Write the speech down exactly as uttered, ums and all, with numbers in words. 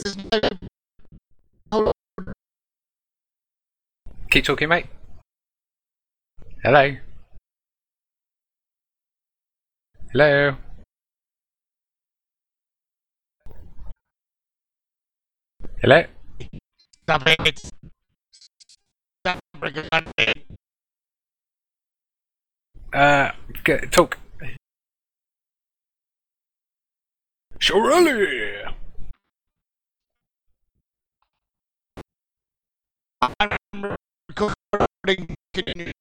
Keep talking, mate. Hello? Hello? Hello? Stop it! Stop it! Uh, get, talk. Shirley! I'm recording. Can you